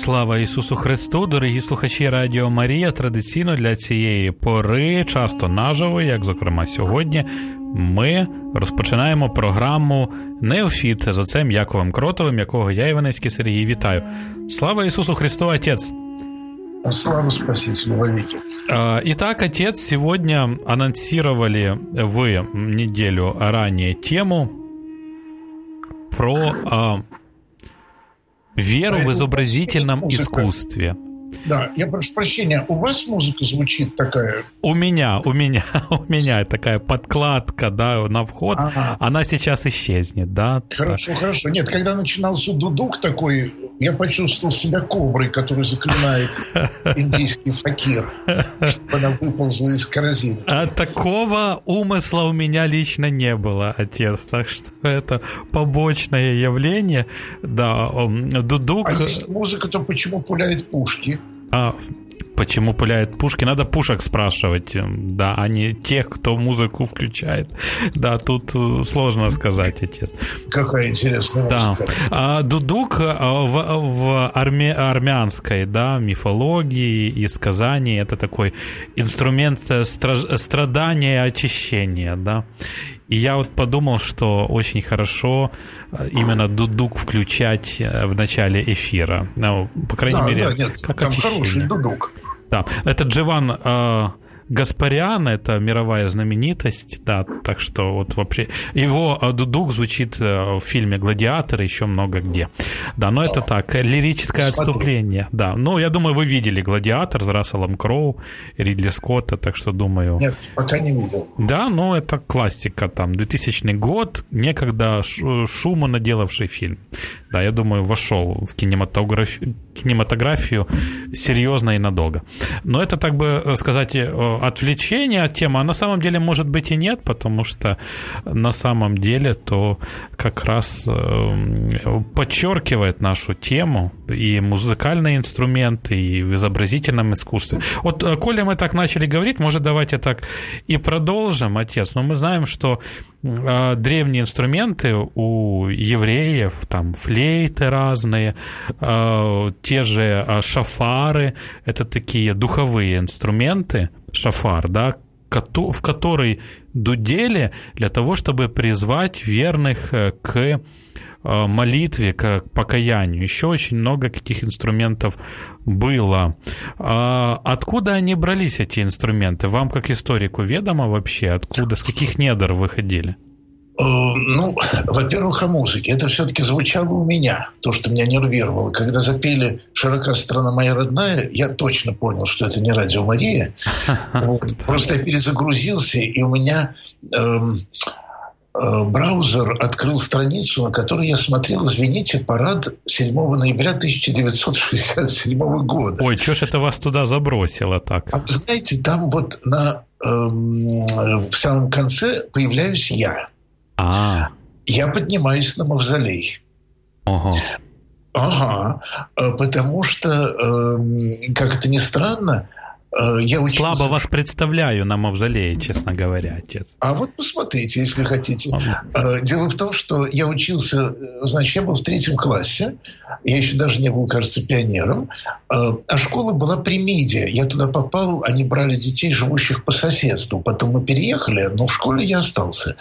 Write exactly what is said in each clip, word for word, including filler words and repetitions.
Слава Ісусу Христу, дорогі слухачі Радіо Марія. Традиційно для цієї пори, часто наживо, як, зокрема, сьогодні, ми розпочинаємо програму «Неофіт» з отцем Яковом Кротовим, якого я, Іванецький Сергій, вітаю. Слава Ісусу Христу, Отец! Слава Спасителю во веки! Итак, Отец, сегодня анонсировали вы неделю ранее тему про а, веру в изобразительном искусстве. Да, я прошу прощения, у вас музыка звучит такая? У меня, у меня, у меня такая подкладка, да, на вход, ага. Она сейчас исчезнет, да. Хорошо, так. Хорошо. Нет, когда начинался дудук такой, я почувствовал себя коброй, который заклинает индийский факир, чтобы она выползла из корзины. А такого умысла у меня лично не было, Отец, так что это побочное явление, да, дудук. А если музыка, то почему пуляет пушки? А почему пуляют пушки? Надо пушек спрашивать, да, а не тех, кто музыку включает. Да, тут сложно сказать, Отец. Какая интересная музыка. Да. А дудук в, в арме, армянской, да, мифологии и сказании это такой инструмент страдания и очищения, да. И я вот подумал, что очень хорошо именно дудук включать в начале эфира. Ну, по крайней да, мере, да, нет, как там очищение. Хороший дудук. Да, это Дживан э, Гаспарян, это мировая знаменитость, да, так что вот вообще его дудук звучит в фильме «Гладиатор» и еще много где. Да, но это так, лирическое отступление, да. Ну, я думаю, вы видели «Гладиатор» с Расселом Кроу, Ридли Скотта, так что думаю... Нет, пока не видел. Да, ну, это классика, там, двухтысячный год, некогда шуму наделавший фильм. Да, я думаю, вошел в кинематографию, кинематографию серьезно и надолго. Но это, так бы сказать, отвлечение от темы, а на самом деле, может быть, и нет, потому что на самом деле то как раз подчеркивает нашу тему и музыкальные инструменты, и в изобразительном искусстве. Вот, коли мы так начали говорить, может, давайте так и продолжим, Отец. Но мы знаем, что древние инструменты у евреев, там флейты разные, те же шафары, это такие духовые инструменты, шафар, да, в который дудели для того, чтобы призвать верных к молитве, к покаянию. Еще очень много каких инструментов было. А откуда они брались, эти инструменты? Вам, как историку, ведомо вообще, откуда, с каких недр выходили? Ну, во-первых, о музыке. Это все-таки звучало у меня, то, что меня нервировало. Когда запели «Широка страна моя родная», я точно понял, что это не Радио Мария. Вот. Просто я перезагрузился, и у меня эм, э, браузер открыл страницу, на которой я смотрел, извините, парад седьмого ноября тысяча девятьсот шестьдесят седьмого года. Ой, что ж это вас туда забросило так? А вы знаете, там вот на, эм, в самом конце появляюсь я. А. Я поднимаюсь на мавзолей. Ага. Ага. Потому что, как это ни странно, я учился... Слабо вас представляю на мавзолее, честно говоря, Отец. А вот посмотрите, если хотите. Ага. Дело в том, что я учился, значит, я был в третьем классе, я еще даже не был, кажется, пионером, а школа была при МИДе. Я туда попал, они брали детей, живущих по соседству. Потом мы переехали, но в школе я остался.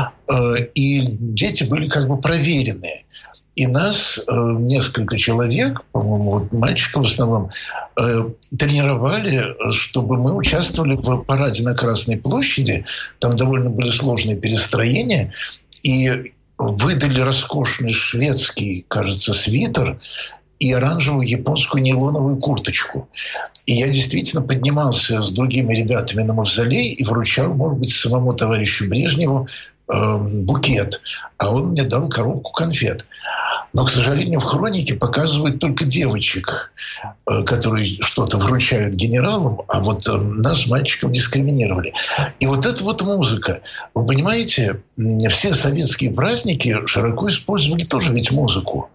И дети были как бы проверенные. И нас э, несколько человек, по-моему, вот мальчиков в основном, э, тренировали, чтобы мы участвовали в параде на Красной площади. Там довольно были сложные перестроения. И выдали роскошный шведский, кажется, свитер и оранжевую японскую нейлоновую курточку. И я действительно поднимался с другими ребятами на мавзолей и вручал, может быть, самому товарищу Брежневу э, букет. А он мне дал коробку конфет. Но, к сожалению, в хронике показывают только девочек, которые что-то вручают генералам, а вот нас, мальчиков, дискриминировали. И вот эта вот музыка. Вы понимаете, все советские праздники широко использовали тоже ведь музыку.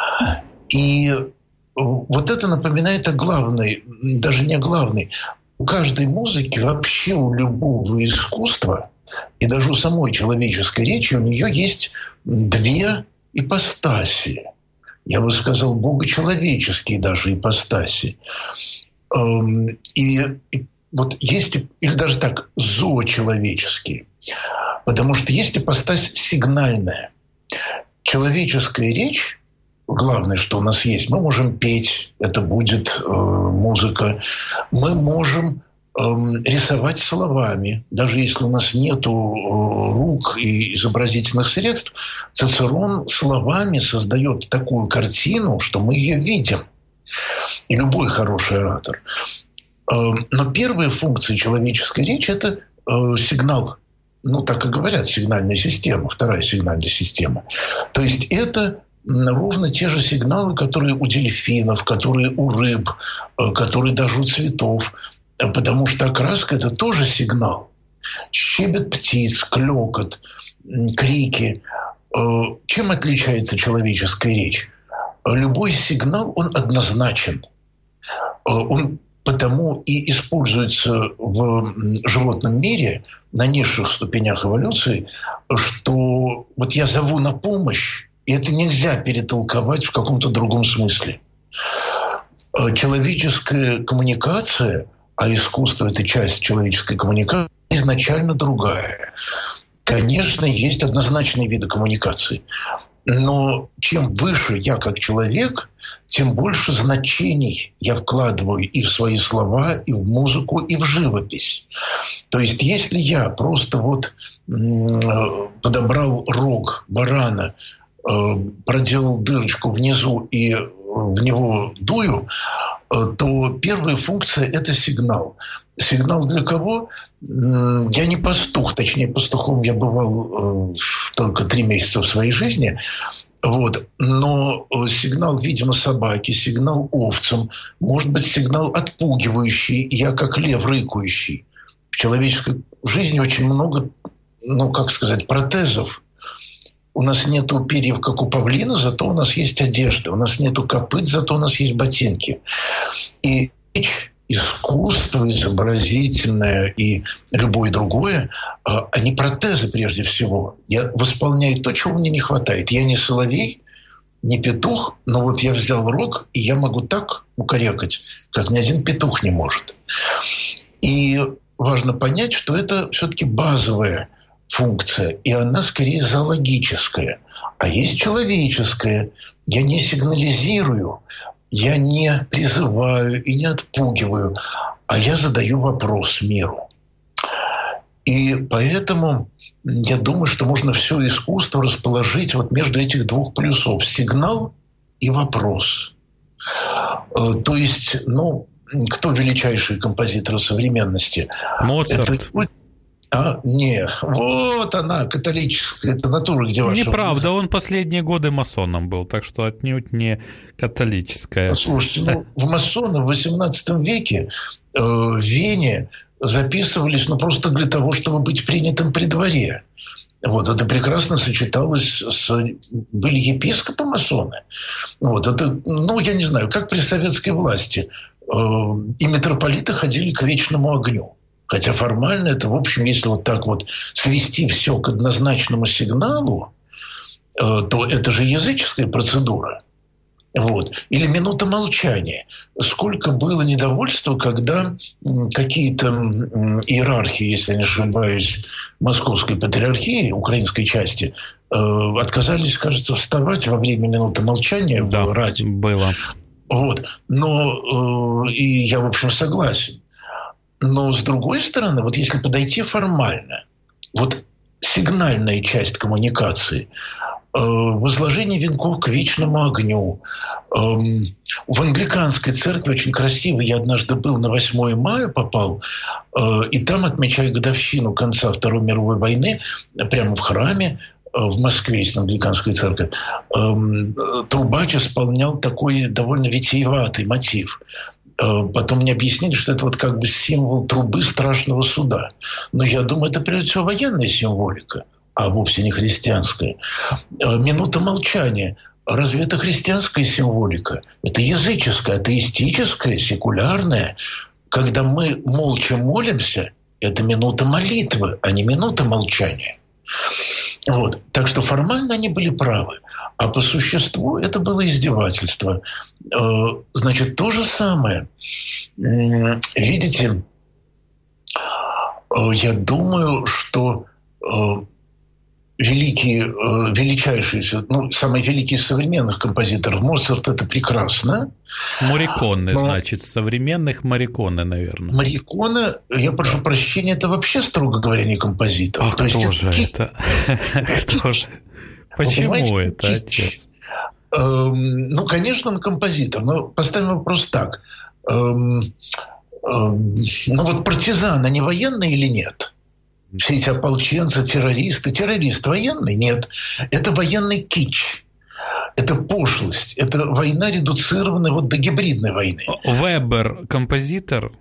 И вот это напоминает о главной, даже не о главной. У каждой музыки, вообще у любого искусства, и даже у самой человеческой речи, у нее есть две ипостаси. я бы сказал, богочеловеческие даже ипостаси. И, и вот есть, или даже так, зоочеловеческие. Потому что есть ипостась сигнальная. Человеческая речь, главное, что у нас есть, мы можем петь, это будет э, музыка, мы можем э, рисовать словами, даже если у нас нет рук и изобразительных средств, Цицерон словами создает такую картину, что мы ее видим. И любой хороший оратор. Э, но первая функция человеческой речи – это э, сигнал. Ну, так и говорят, сигнальная система, вторая сигнальная система. То есть это ровно те же сигналы, которые у дельфинов, которые у рыб, которые даже у цветов. Потому что окраска – это тоже сигнал. Щебет птиц, клёкот, крики. Чем отличается человеческая речь? Любой сигнал, он однозначен. Он потому и используется в животном мире на низших ступенях эволюции, что вот я зову на помощь, и это нельзя перетолковать в каком-то другом смысле. Человеческая коммуникация, а искусство – это часть человеческой коммуникации, изначально другая. Конечно, есть однозначные виды коммуникации. Но чем выше я как человек, тем больше значений я вкладываю и в свои слова, и в музыку, и в живопись. То есть если я просто вот подобрал рог барана, проделал дырочку внизу и в него дую, то первая функция – это сигнал. Сигнал для кого? Я не пастух, точнее, пастухом я бывал только три месяца в своей жизни. Вот. Но сигнал, видимо, собаки, сигнал овцам, может быть, сигнал отпугивающий, я как лев рыкающий. В человеческой жизни очень много, ну, как сказать, протезов. У нас нету перьев, как у павлина, зато у нас есть одежда. У нас нету копыт, зато у нас есть ботинки. И речь, искусство изобразительное и любое другое, они протезы прежде всего. Я восполняю то, чего мне не хватает. Я не соловей, не петух, но вот я взял рог, и я могу так укорякать, как ни один петух не может. И важно понять, что это все-таки базовая функция, и она скорее зоологическая. А есть человеческая. Я не сигнализирую, я не призываю и не отпугиваю, а я задаю вопрос миру. И поэтому я думаю, что можно все искусство расположить вот между этих двух полюсов. Сигнал и вопрос. То есть, ну, кто величайший композитор современности? Моцарт. Это... А, не, вот она, католическая, это натура, где ваша... Неправда, он последние годы масоном был, так что отнюдь не католическая. Слушайте, ну, в масоны в восемнадцатом веке э, в Вене записывались, ну, просто для того, чтобы быть принятым при дворе. Вот, это прекрасно сочеталось с... Были епископы масоны. Вот, это, ну, я не знаю, как при советской власти. Э, и митрополиты ходили к вечному огню. Хотя формально это, в общем, если вот так вот свести все к однозначному сигналу, э, то это же языческая процедура. Вот. Или минута молчания. Сколько было недовольства, когда какие-то иерархи, если я не ошибаюсь, Московской патриархии, украинской части, э, отказались, кажется, вставать во время минуты молчания. Да, ради. было. Вот. Но э, и я, в общем, согласен. Но, с другой стороны, вот если подойти формально, вот сигнальная часть коммуникации, э, возложение венков к вечному огню. Э, в англиканской церкви очень красиво, я однажды был на восьмое мая, попал, э, и там, отмечая годовщину конца Второй мировой войны, прямо в храме, в Москве есть англиканская церковь, трубач исполнял такой довольно витиеватый мотив. Потом мне объяснили, что это вот как бы символ трубы страшного суда. Но я думаю, это прежде всего военная символика, а вовсе не христианская. Минута молчания. Разве это христианская символика? Это языческая, атеистическая, секулярная. Когда мы молча молимся, это минута молитвы, а не минута молчания. Вот. Так что формально они были правы. А по существу это было издевательство. Значит, то же самое. Видите, я думаю, что великие, величайшие, ну, самые великие современных композиторов, Моцарт — это прекрасно. Морриконе, но... значит, современных Морриконе, наверное. Морриконе, я прошу прощения, это вообще, строго говоря, не композитор. А кто же это? Кто же? Почему это, отец? Ну, конечно, он композитор, но поставим вопрос так. Ну, вот партизан, они военные или нет? Все эти ополченцы, террористы. Террорист военный? Нет. Это военный кич. Это пошлость. Это война, редуцированная вот до гибридной войны. Вебер композитор?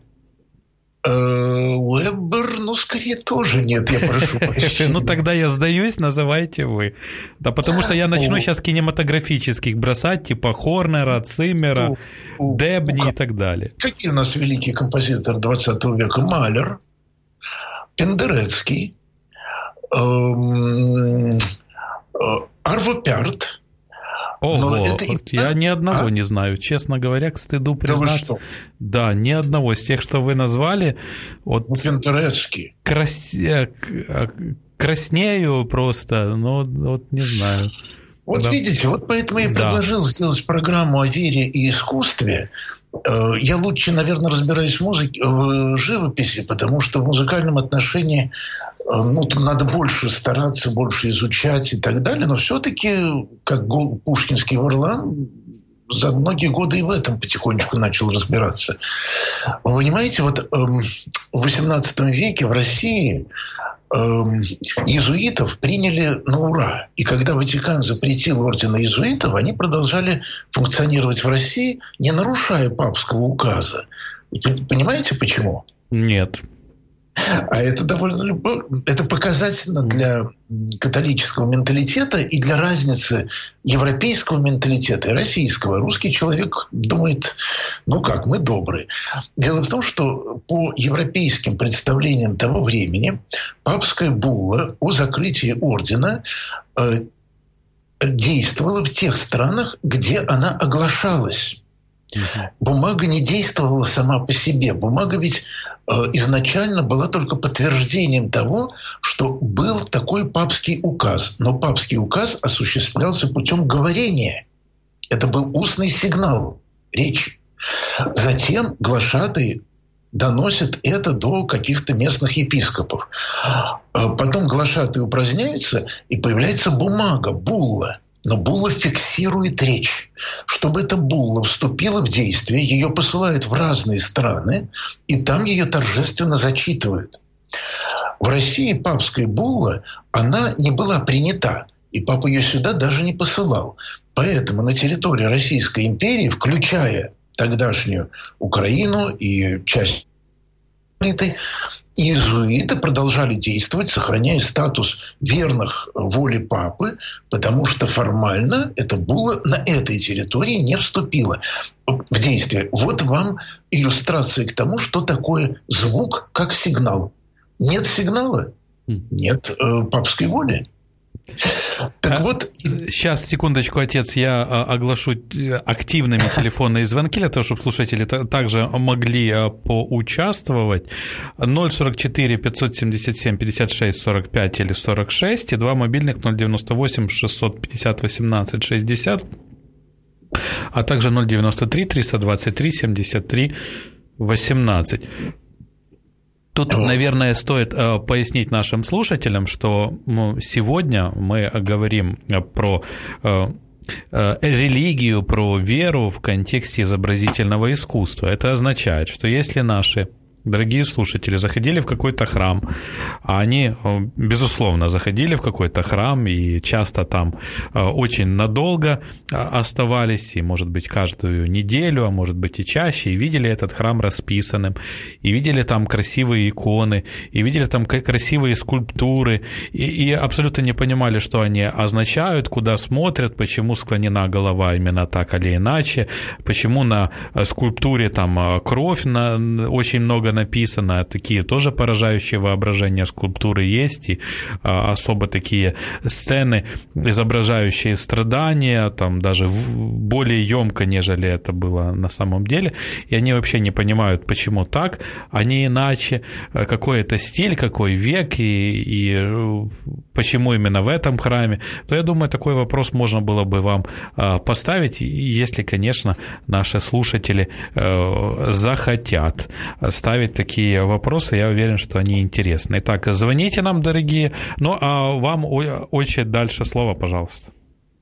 Вебер, ну, скорее, тоже нет, я прошу прощения. Ну, тогда я сдаюсь, называйте вы. Да, потому что я начну сейчас кинематографических бросать, типа Хорнера, Циммера, Дебни и так далее. Какие у нас великие композиторы двадцатого века? Малер, Пендерецкий, Арво Пярт. Ого, это... я ни одного а? не знаю, честно говоря, к стыду признаться. Да, да, ни одного из тех, что вы назвали. Вот Пендерецкий. Крас... Краснею просто, но вот не знаю. Вот да. Видите, вот поэтому я предложил да. сделать программу о вере и искусстве. Я лучше, наверное, разбираюсь в музыке, в живописи, потому что в музыкальном отношении ну, тут надо больше стараться, больше изучать и так далее. Но все-таки, как пушкинский Варлам, за многие годы и в этом потихонечку начал разбираться. Вы понимаете, вот в восемнадцатом веке в России иезуитов приняли на ура. И когда Ватикан запретил ордена иезуитов, они продолжали функционировать в России, не нарушая папского указа. Понимаете, почему? Нет. А это довольно это показательно для католического менталитета и для разницы европейского менталитета и российского. Русский человек думает, ну как, мы добрые. Дело в том, что по европейским представлениям того времени папская булла о закрытии ордена э, действовала в тех странах, где она оглашалась. Бумага не действовала сама по себе. Бумага ведь э, изначально была только подтверждением того, что был такой папский указ. Но папский указ осуществлялся путем говорения. Это был устный сигнал, речь. Затем глашатые доносят это до каких-то местных епископов. Потом глашатые упраздняются, и появляется бумага, булла. Но булла фиксирует речь. Чтобы эта булла вступила в действие, ее посылают в разные страны, и там ее торжественно зачитывают. В России папская булла, она не была принята, и папа ее сюда даже не посылал. Поэтому на территории Российской империи, включая тогдашнюю Украину и часть иезуиты продолжали действовать, сохраняя статус верных воле папы, потому что формально эта булла на этой территории не вступила в действие. Вот вам иллюстрация к тому, что такое звук как сигнал. Нет сигнала, нет э, папской воли. Так а, вот... Сейчас, секундочку, отец, я оглашу активными телефонные звонки для того, чтобы слушатели также могли поучаствовать. ноль сорок четыре пятьсот семьдесят семь пятьдесят шесть сорок пять или сорок шесть и два мобильных ноль девяносто восемь шестьсот пятьдесят восемнадцать шестьдесят, а также ноль девяносто три триста двадцать три семьдесят три восемнадцать. Тут, наверное, стоит э, пояснить нашим слушателям, что ну, сегодня мы говорим про э, э, религию, про веру в контексте изобразительного искусства. Это означает, что если наши дорогие слушатели заходили в какой-то храм, а они, безусловно, заходили в какой-то храм и часто там очень надолго оставались, и, может быть, каждую неделю, а может быть и чаще, и видели этот храм расписанным, и видели там красивые иконы, и видели там красивые скульптуры, и, и абсолютно не понимали, что они означают, куда смотрят, почему склонена голова именно так или иначе, почему на скульптуре там кровь, на, очень много красиво написано, такие тоже поражающие воображение скульптуры есть, и а, особо такие сцены, изображающие страдания, там даже более емко, нежели это было на самом деле, и они вообще не понимают, почему так, а не иначе, какой это стиль, какой век, и, и почему именно в этом храме, то я думаю, такой вопрос можно было бы вам поставить, если, конечно, наши слушатели захотят ставить такие вопросы, я уверен, что они интересны. Итак, звоните нам, дорогие, ну, а вам, отче, дальше слово, пожалуйста.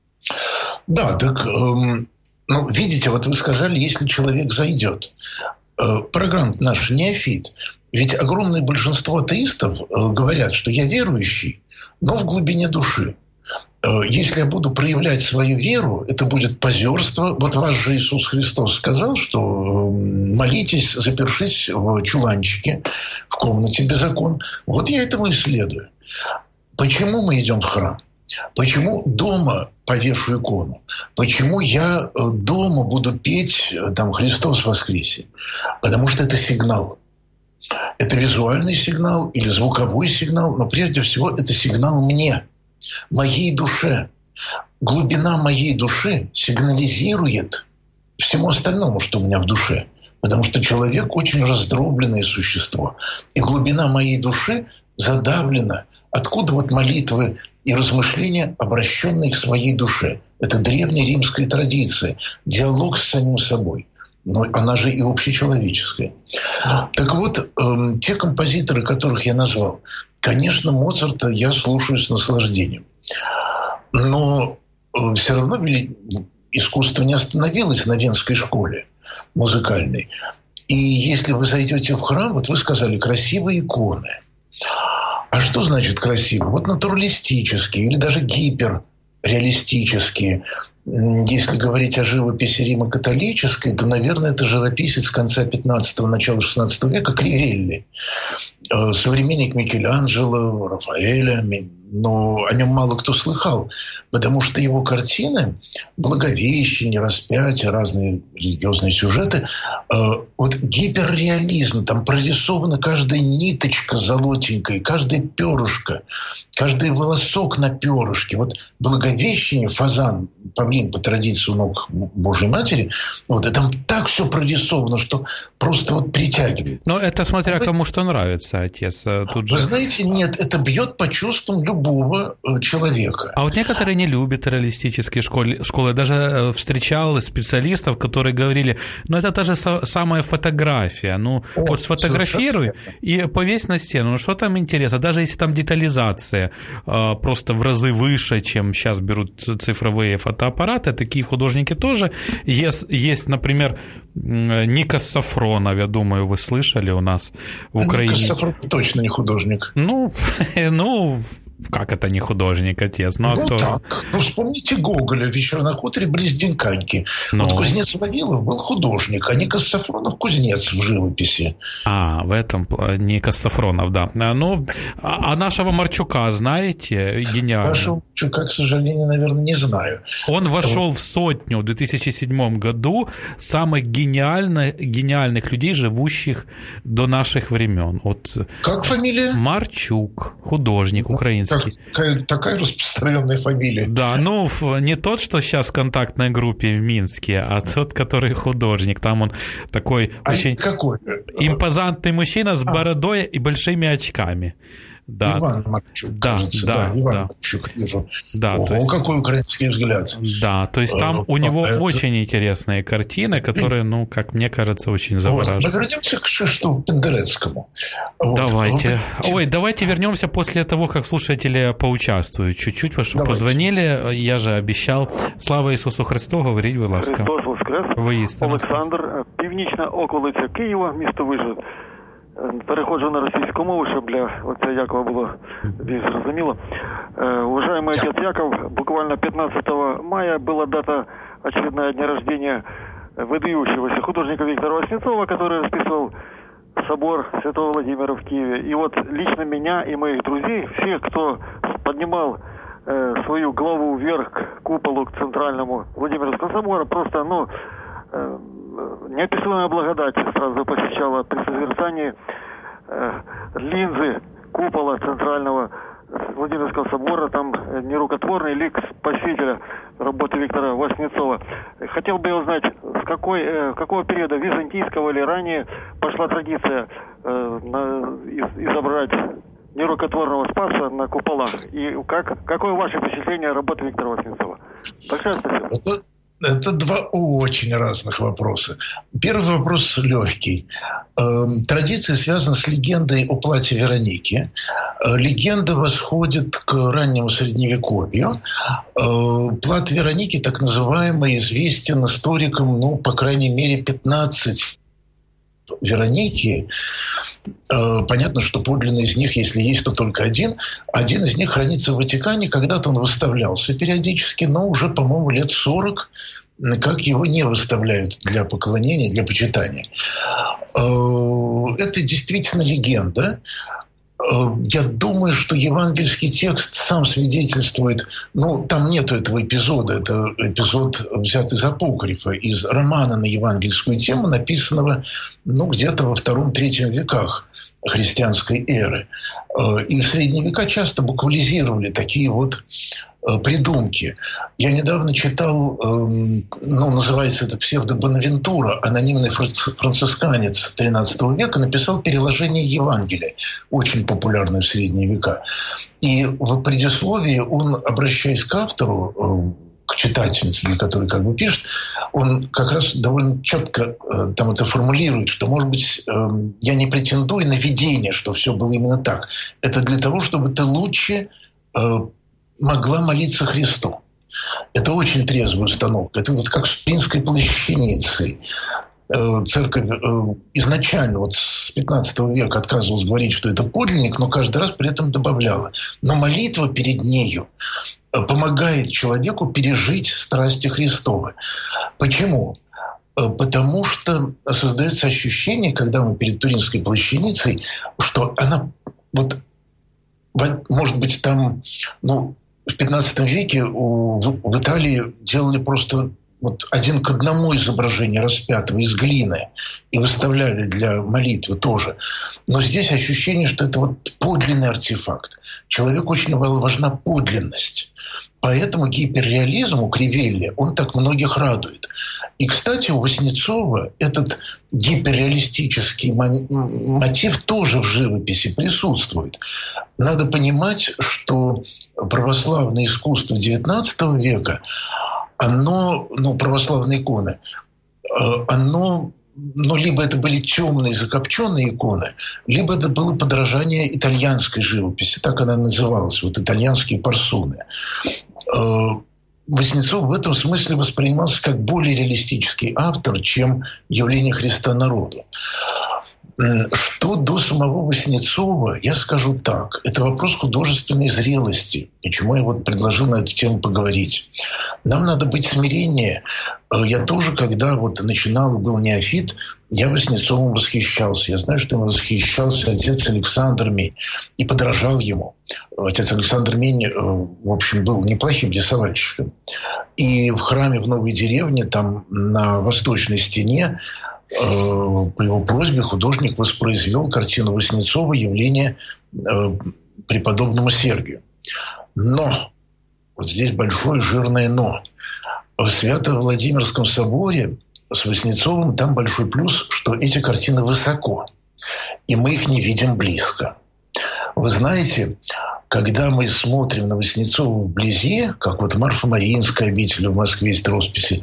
Да, так, эм, ну, видите, вот вы сказали, если человек зайдет. Э, программа наш неофит. Ведь огромное большинство атеистов э, говорят, что я верующий, но в глубине души. Э, если я буду проявлять свою веру, это будет позерство. Вот ваш же Иисус Христос сказал, что э, молитесь, запершись в чуланчике, в комнате без окон. Вот я этому и следую. Почему мы идем в храм? Почему дома повешу икону? Почему я дома буду петь там, «Христос воскресе»? Потому что это сигнал. Это визуальный сигнал или звуковой сигнал, но прежде всего это сигнал мне, моей душе. Глубина моей души сигнализирует всему остальному, что у меня в душе. Потому что человек очень раздробленное существо. И глубина моей души задавлена. Откуда вот молитвы и размышления, обращенные к своей душе? Это древняя римская традиция. Диалог с самим собой. Но она же и общечеловеческая. Так вот, э, те композиторы, которых я назвал, конечно, Моцарта я слушаю с наслаждением. Но э, все равно искусство не остановилось на Венской школе музыкальной. И если вы зайдете в храм, вот вы сказали, красивые иконы. А что значит красиво? Вот натуралистические или даже гиперреалистические. Если говорить о живописи римо-католической, то, наверное, это живописец конца пятнадцатого, начала шестнадцатого века Кривелли. Современник Микеланджело, Рафаэля, но о нем мало кто слыхал, потому что его картины, Благовещение, распятие, разные религиозные сюжеты, вот гиперреализм, там прорисована каждая ниточка золотенькая, каждая перышко, каждый волосок на перышке. Вот Благовещение, фазан, павлин по традиции у ног Божьей Матери, вот, и там так все прорисовано, что просто вот притягивает. Но это смотря Вы... кому что нравится, отец. Тут же... Вы знаете, нет, это бьет по чувствам любого человека. А вот некоторые не любят реалистические школы. школы. Даже встречал специалистов, которые говорили, ну это та же самая фотография. Ну О, вот сфотографируй и повесь на стену. Ну что там интересно? Даже если там детализация э, просто в разы выше, чем сейчас берут цифровые фотоаппараты, такие художники тоже есть. Есть, например, Никос Сафронов, я думаю, вы слышали у нас в Украине. Никос Сафронов точно не художник. Ну, ну... Как это не художник, отец? Ну, ну а кто... так. Ну, вспомните Гоголя «Вечер на хуторе близ Динканьки». Ну... Вот кузнец Вавилов был художник, а Никос Сафронов кузнец в живописи. А, в этом Никос Сафронов, да. Ну, а, а нашего Марчука знаете? Гениально. Нашего Марчука, к сожалению, наверное, не знаю. Он вошел вот в сотню в две тысячи седьмом году самых гениальных, гениальных людей, живущих до наших времен. Вот... Как фамилия? Марчук, художник украинский. Такая, такая распространенная фамилия. Да, ну, не тот, что сейчас в контактной группе в Минске, а тот, который художник. Там он такой а очень какой? импозантный мужчина с бородой и большими очками. Да. Иван Марчук, да, кажется. Да, да, Иван да. Марчук, вижу. Да, Ого, то есть, какой украинский взгляд. Да, то есть там у него это... очень интересные картины, которые, ну, как мне кажется, очень завораживают. Вот. Мы вернемся к Кшиштофу Пендерецкому. Вот. Давайте. Вот. Ой, давайте вернемся после того, как слушатели поучаствуют чуть-чуть, потому что давайте. Позвонили, я же обещал. Слава Ісусу Христу, говоріть, будь ласка. Христос воскрес. Виїстину. Олександр, північна околиця Києва, місто Вижгород. Переходжу на російську мову, щоб для отця Якова було більш зрозуміло. Уважаемый отец Яков, буквально пятнадцатого мая была дата очередная дня рождения выдающегося художника Виктора Васнецова, который расписывал собор Святого Владимира в Киеве. И вот лично меня и моих друзей, всех, кто поднимал э, свою голову вверх к куполу, к центральному Владимирского собора, просто, ну, э, неописуемая благодать сразу посещала при созерцании э, линзы купола центрального Владимирского собора, там нерукотворный лик Спасителя, работы Виктора Васнецова. Хотел бы я узнать, с какой, э, какого периода, византийского или ранее, пошла традиция э, на, из, изображать нерукотворного Спаса на куполах. И как, какое ваше впечатление работы Виктора Васнецова? Большое спасибо. Это, это два очень разных вопроса. Первый вопрос легкий. Э, традиция связана с легендой о платье Вероники. Э, легенда восходит к раннему Средневековью. Э, плат Вероники, так называемый, известен историкам, ну, по крайней мере, пятнадцать Вероники. Понятно, что подлинный из них, если есть, то только один. Один из них хранится в Ватикане. Когда-то он выставлялся периодически, но уже, по-моему, лет сорок, как его не выставляют для поклонения, для почитания. Это действительно легенда. Я думаю, что евангельский текст сам свидетельствует, ну, там нету этого эпизода, это эпизод взят из апокрифа, из романа на евангельскую тему, написанного, ну, где-то во втором-третьем веках христианской эры. И в средние века часто буквализировали такие вот придумки. Я недавно читал, ну, называется это псевдо-Бонавентура, анонимный францисканец тринадцатого века, написал переложение Евангелия, очень популярное в средние века. И в предисловии он, обращаясь к автору, к читательнице, для которой как бы пишет, он как раз довольно четко э, там это формулирует, что, может быть, э, я не претендую на видение, что все было именно так. Это для того, чтобы ты лучше э, могла молиться Христу. Это очень трезвая установка. Это вот как с Туринской плащаницей. Э, церковь э, изначально вот с пятнадцатого века отказывалась говорить, что это подлинник, но каждый раз при этом добавляла. Но молитва перед нею помогает человеку пережить страсти Христовы. Почему? Потому что создается ощущение, когда мы перед Туринской плащаницей, что она, вот, может быть, там, ну, в пятнадцатом веке у, в Италии делали просто вот один к одному изображение распятого из глины и выставляли для молитвы тоже. Но здесь ощущение, что это вот подлинный артефакт. Человеку очень важна подлинность. Поэтому гиперреализм у Кривелли, он так многих радует. И, кстати, у Васнецова этот гиперреалистический мотив тоже в живописи присутствует. Надо понимать, что православное искусство девятнадцатого века, оно, ну, православные иконы, оно, ну, либо это были темные закопченные иконы, либо это было подражание итальянской живописи, так она называлась, вот итальянские парсуны. Васнецов в этом смысле воспринимался как более реалистический автор, чем явление Христа народу. Что до самого Васнецова, я скажу так. Это вопрос художественной зрелости. Почему я вот предложил на эту тему поговорить. Нам надо быть смиреннее. Я тоже, когда вот начинал и был неофит, я Васнецовым восхищался. Я знаю, что им восхищался отец Александр Мень и подражал ему. Отец Александр Мень, в общем, был неплохим рисовальщиком. И в храме в Новой деревне, там на восточной стене, по его просьбе художник воспроизвел картину Васнецова «Явление преподобному Сергию». Но, вот здесь большое жирное «но». В Свято-Владимирском соборе с Васнецовым там большой плюс, что эти картины высоко, и мы их не видим близко. Вы знаете, когда мы смотрим на Васнецова вблизи, как вот Марфа-Мариинская обитель в Москве есть росписи,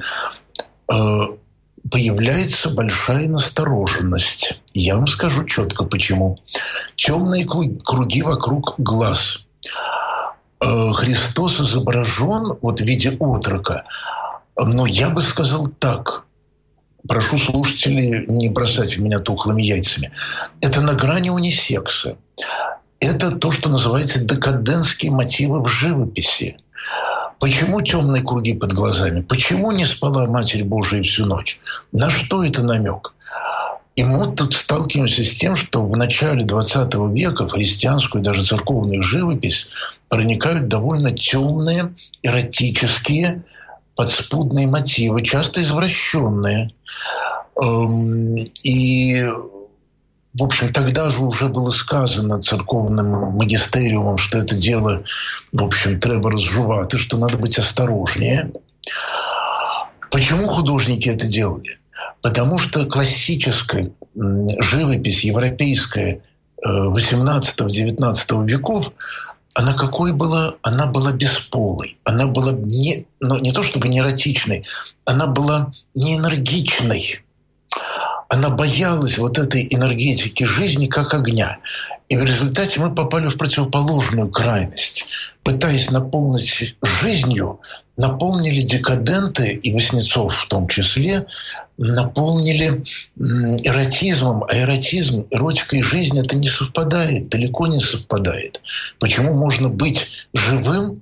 появляется большая настороженность. Я вам скажу четко почему. Темные круги вокруг глаз. Христос изображен вот в виде отрока. Но я бы сказал так. Прошу слушателей не бросать в меня тухлыми яйцами. Это на грани унисекса. Это то, что называется декадентские мотивы в живописи. Почему темные круги под глазами? Почему не спала Матерь Божия всю ночь? На что это намек? И мы тут сталкиваемся с тем, что в начале двадцатого века в христианскую, даже церковную живопись проникают довольно темные, эротические, подспудные мотивы, часто извращенные. И, в общем, тогда же уже было сказано церковным магистериумом, что это дело, в общем, треба разжевать, что надо быть осторожнее. Почему художники это делали? Потому что классическая живопись европейская восемнадцатого-девятнадцатого веков, она какой была? Она была бесполой. Она была не, ну, не то чтобы не эротичной, она была не энергичной. Она боялась вот этой энергетики жизни как огня. И в результате мы попали в противоположную крайность. Пытаясь наполнить жизнью, наполнили декаденты, и Васнецов в том числе, наполнили эротизмом. А эротизм, эротика и жизнь – это не совпадает, далеко не совпадает. Почему можно быть живым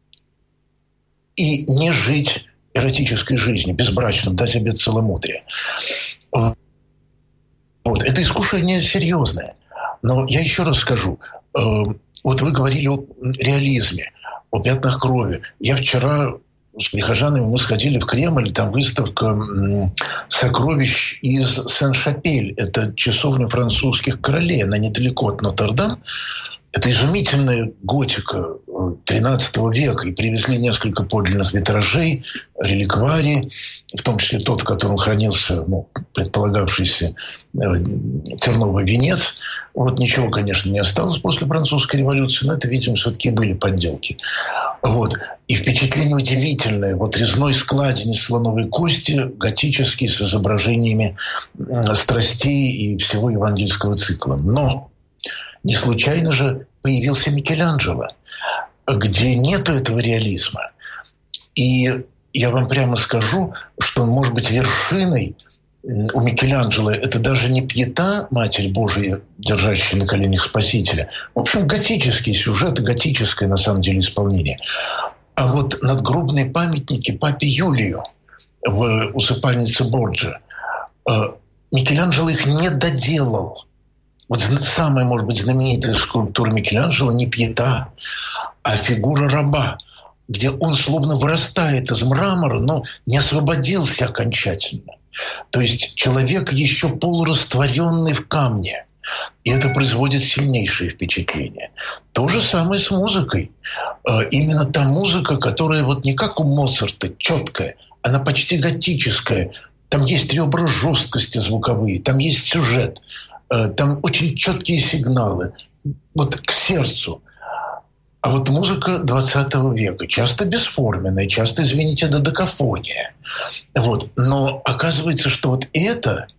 и не жить эротической жизнью, безбрачным, дать обет целомудрия? Вот. Это искушение серьезное. Но я еще раз скажу. Вот вы говорили о реализме, о пятнах крови. Я вчера с прихожанами мы сходили в Кремль, там выставка сокровищ из Сен-Шапель. Это часовня французских королей, она недалеко от Нотр-Дам. Это изумительная готика тринадцатого века. И привезли несколько подлинных витражей, реликварий, в том числе тот, в котором хранился, ну, предполагавшийся терновый венец. Вот ничего, конечно, не осталось после французской революции, но это, видимо, все-таки были подделки. Вот. И впечатление удивительное. Вот резной складень слоновой кости, готический, с изображениями страстей и всего евангельского цикла. Но не случайно же появился Микеланджело, где нету этого реализма. И я вам прямо скажу, что он может быть вершиной у Микеланджело. Это даже не Пьета, Матерь Божия, держащая на коленях Спасителя. В общем, готический сюжет, готическое на самом деле исполнение. А вот надгробные памятники папе Юлию в усыпальнице Борджиа, Микеланджело их не доделал. Вот самая, может быть, знаменитая скульптура Микеланджело не Пьета, а фигура раба, где он словно вырастает из мрамора, но не освободился окончательно. То есть человек еще полурастворенный в камне. И это производит сильнейшее впечатление. То же самое с музыкой. Именно та музыка, которая вот не как у Моцарта, четкая, она почти готическая. Там есть ребра жесткости звуковые, там есть сюжет. Там очень четкие сигналы, вот к сердцу. А вот музыка двадцатого века, часто бесформенная, часто, извините, додекафония. Вот. Но оказывается, что вот это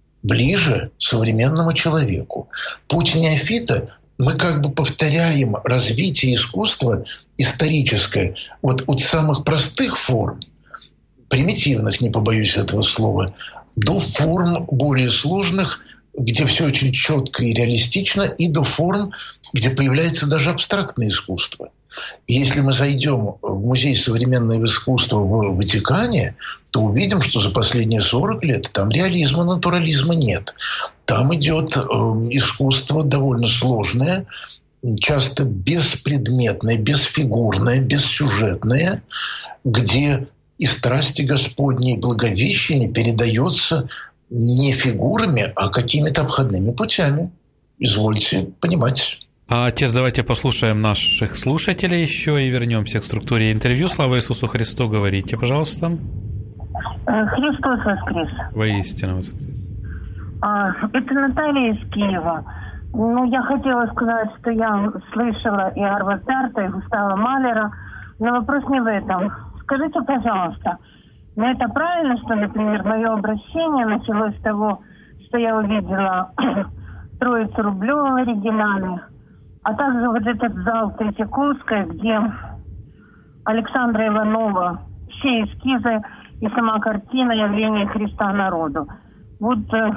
ближе современному человеку. Путь неофита, мы как бы повторяем развитие искусства историческое вот от самых простых форм, примитивных, не побоюсь этого слова, до форм более сложных, где все очень четко и реалистично, и до форм, где появляется даже абстрактное искусство. И если мы зайдем в Музей современного искусства в Ватикане, то увидим, что за последние сорок лет там реализма, натурализма нет. Там идет э, искусство довольно сложное, часто беспредметное, бесфигурное, бессюжетное, где и страсти Господни, и Благовещение передается не фигурами, а какими-то обходными путями. Извольте понимать. А, отец, давайте послушаем наших слушателей еще и вернемся к структуре интервью. Слава Иисусу Христу, говорите, пожалуйста. Христос воскрес. Воистину воскрес. А, это Наталья из Киева. Ну, я хотела сказать, что я слышала и Арва Пярта, и Густава Малера, но вопрос не в этом. Скажите, пожалуйста, но это правильно, что, например, мое обращение началось с того, что я увидела Троицу Рублева в оригинале, а также вот этот зал Третьяковская, где Александра Иванова, все эскизы и сама картина «Явление Христа народу». Вот э,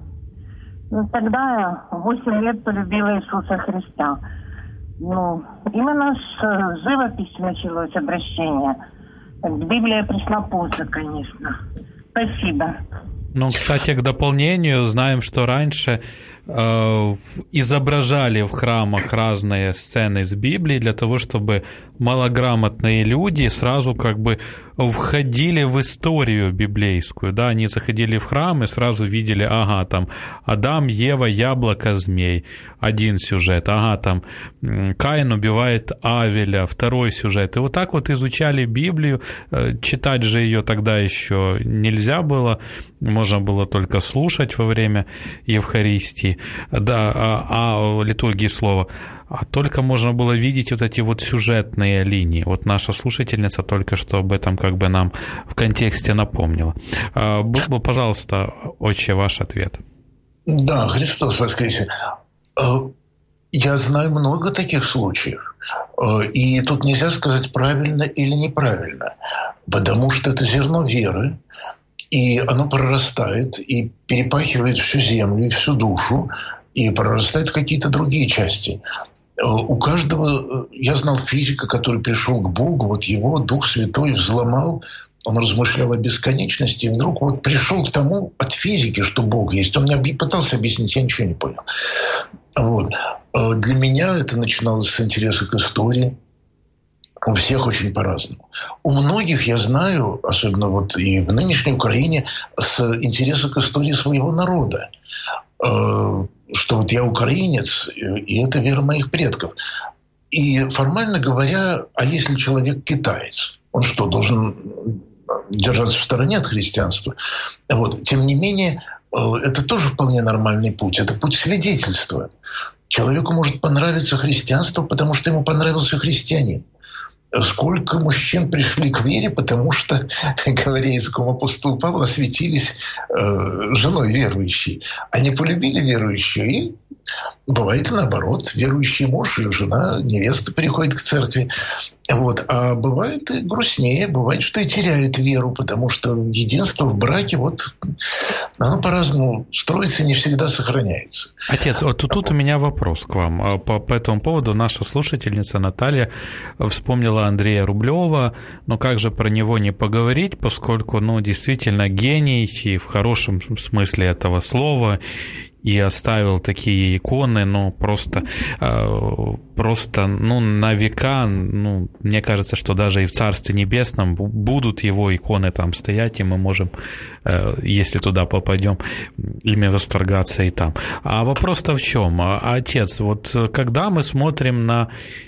тогда я восемь лет полюбила Иисуса Христа. Ну, именно с живописи началось обращение. Библия пришла после, конечно. Спасибо. Ну, кстати, к дополнению, знаем, что раньше э, изображали в храмах разные сцены из Библии для того, чтобы малограмотные люди сразу как бы входили в историю библейскую, да, они заходили в храм и сразу видели, ага, там Адам, Ева, яблоко, змей, один сюжет, ага, там Каин убивает Авеля, второй сюжет, и вот так вот изучали Библию, читать же ее тогда еще нельзя было, можно было только слушать во время Евхаристии, да, а, а литургии слова, а только можно было видеть вот эти вот сюжетные линии. Вот наша слушательница только что об этом как бы нам в контексте напомнила. Пожалуйста, отче, ваш ответ. Да, Христос воскресе. Я знаю много таких случаев. И тут нельзя сказать правильно или неправильно, потому что это зерно веры, и оно прорастает и перепахивает всю землю и всю душу, и прорастает в какие-то другие части. У каждого... Я знал физика, который пришел к Богу, вот его Дух Святой взломал, он размышлял о бесконечности, и вдруг вот пришел к тому от физики, что Бог есть. Он мне пытался объяснить, я ничего не понял. Вот. Для меня это начиналось с интереса к истории. У всех очень по-разному. У многих, я знаю, особенно вот и в нынешней Украине, с интереса к истории своего народа. Что вот я украинец, и это вера моих предков. И формально говоря, а если человек китаец, он что, должен держаться в стороне от христианства? Вот. Тем не менее, это тоже вполне нормальный путь. Это путь свидетельства. Человеку может понравиться христианство, потому что ему понравился христианин. Сколько мужчин пришли к вере, потому что, говоря языком апостола Павла, светились э, женой верующей. Они полюбили верующую, и бывает и наоборот. Верующий муж и жена, невеста приходит к церкви. Вот. А бывает и грустнее, бывает, что и теряют веру, потому что единство в браке, вот, оно по-разному строится и не всегда сохраняется. Отец, вот тут у меня вопрос к вам. По, по этому поводу наша слушательница Наталья вспомнила Андрея Рублева, но как же про него не поговорить, поскольку, ну, действительно гений, и в хорошем смысле этого слова, и оставил такие иконы, ну, просто, просто, ну, на века, ну, мне кажется, что даже и в Царстве Небесном будут его иконы там стоять, и мы можем, если туда попадем, ими восторгаться и там. А вопрос-то в чем? Отец, вот когда мы смотрим на